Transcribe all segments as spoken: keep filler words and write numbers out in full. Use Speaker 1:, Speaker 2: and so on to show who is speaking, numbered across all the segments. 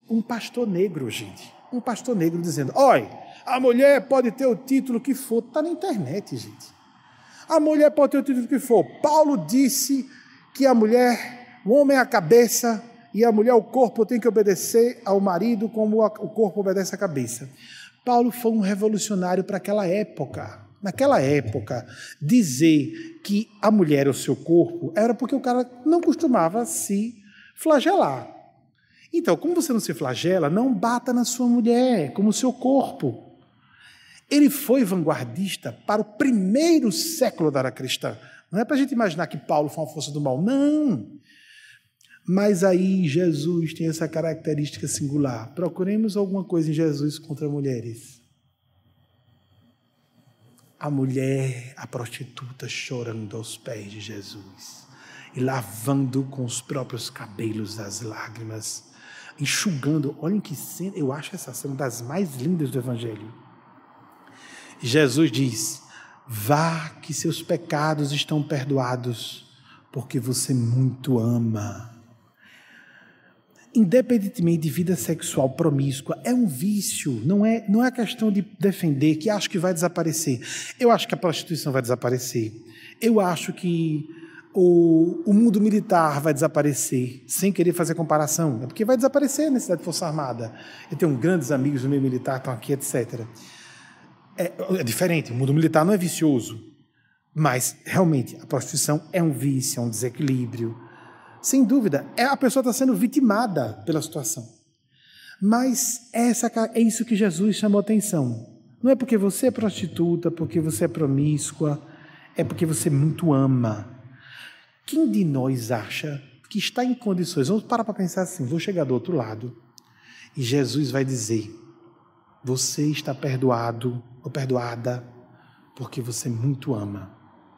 Speaker 1: um pastor negro, gente. Um pastor negro dizendo, olha, a mulher pode ter o título que for. Está na internet, gente. A mulher pode ter o título que for. Paulo disse que a mulher, o homem é a cabeça e a mulher, o corpo, tem que obedecer ao marido como o corpo obedece à cabeça. Paulo foi um revolucionário para aquela época. Naquela época, dizer que a mulher é o seu corpo era porque o cara não costumava se flagelar. Então, como você não se flagela, não bata na sua mulher, como o seu corpo. Ele foi vanguardista para o primeiro século da era cristã. Não é para a gente imaginar que Paulo foi uma força do mal, não. Mas aí Jesus tem essa característica singular. Procuremos alguma coisa em Jesus contra mulheres. A mulher, a prostituta, chorando aos pés de Jesus e lavando com os próprios cabelos as lágrimas, enxugando. Olhem que cena, eu acho essa cena das mais lindas do Evangelho. Jesus diz, vá que seus pecados estão perdoados, porque você muito ama. Independentemente de vida sexual promíscua, é um vício, não é, não é questão de defender, que acho que vai desaparecer. Eu acho que a prostituição vai desaparecer. Eu acho que o, o mundo militar vai desaparecer, sem querer fazer comparação. É porque vai desaparecer a necessidade de força armada. Eu tenho grandes amigos no meio militar, estão aqui, etcétera. É, é diferente, o mundo militar não é vicioso, mas realmente a prostituição é um vício, é um desequilíbrio. Sem dúvida, é, a pessoa está sendo vitimada pela situação. Mas essa, é isso que Jesus chamou a atenção. Não é porque você é prostituta, porque você é promíscua, é porque você muito ama. Quem de nós acha que está em condições, vamos parar para pensar assim, vou chegar do outro lado, e Jesus vai dizer, você está perdoado ou perdoada porque você muito ama.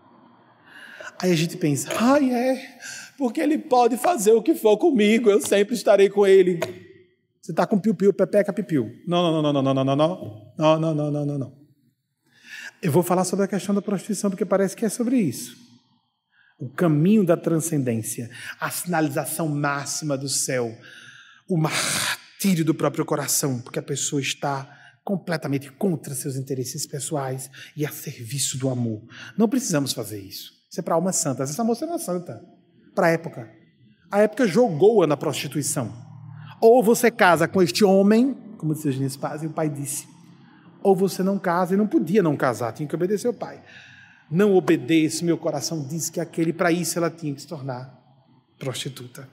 Speaker 1: Aí a gente pensa, ai é, porque ele pode fazer o que for comigo, eu sempre estarei com ele. Você está com piu-piu, pepeca, pipiu. Não, não, não, não, não, não, não, não, não, não, não, não, não, não. Eu vou falar sobre a questão da prostituição, porque parece que é sobre isso. O caminho da transcendência, a sinalização máxima do céu, o martírio do próprio coração, porque a pessoa está completamente contra seus interesses pessoais e a serviço do amor. Não precisamos fazer isso. Isso é para almas santas. Essa moça era santa, para a época. A época jogou-a na prostituição. Ou você casa com este homem, como disse Eugênio Spaz, e o pai disse, ou você não casa, e não podia não casar, tinha que obedecer ao pai. Não obedeço, meu coração diz que aquele, para isso ela tinha que se tornar prostituta.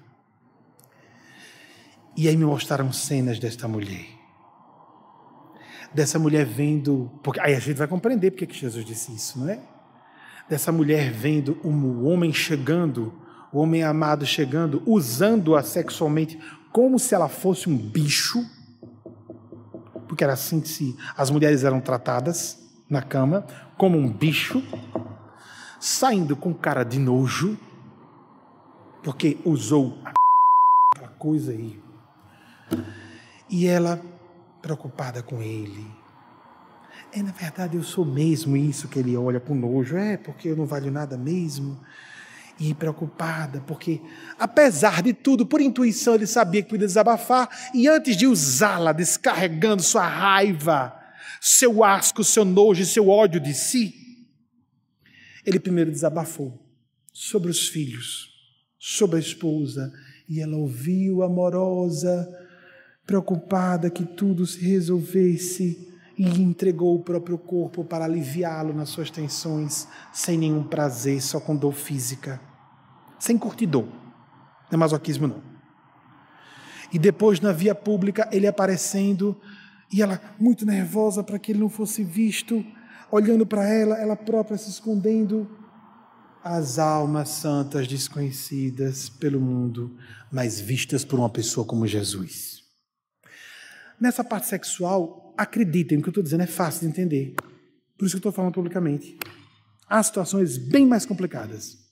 Speaker 1: E aí me mostraram cenas desta mulher. Dessa mulher vendo, porque aí a gente vai compreender porque que Jesus disse isso, não é? Dessa mulher vendo um homem chegando, o homem amado chegando, usando-a sexualmente como se ela fosse um bicho, porque era assim que se, as mulheres eram tratadas na cama, como um bicho, saindo com cara de nojo, porque usou aquela coisa aí. E ela preocupada com ele. É, na verdade, eu sou mesmo isso que ele olha com nojo. É, porque eu não valho nada mesmo. E preocupada, porque, apesar de tudo, por intuição, ele sabia que podia desabafar. E antes de usá-la, descarregando sua raiva, seu asco, seu nojo e seu ódio de si, ele primeiro desabafou sobre os filhos, sobre a esposa. E ela ouviu, amorosa, preocupada que tudo se resolvesse, e entregou o próprio corpo para aliviá-lo nas suas tensões, sem nenhum prazer, só com dor física, sem curtidor. Não é masoquismo, não. E depois, na via pública, ele aparecendo, e ela muito nervosa para que ele não fosse visto, olhando para ela, ela própria se escondendo. As almas santas desconhecidas pelo mundo, mas vistas por uma pessoa como Jesus. Nessa parte sexual, acreditem, o que eu estou dizendo é fácil de entender. Por isso que eu estou falando publicamente. Há situações bem mais complicadas.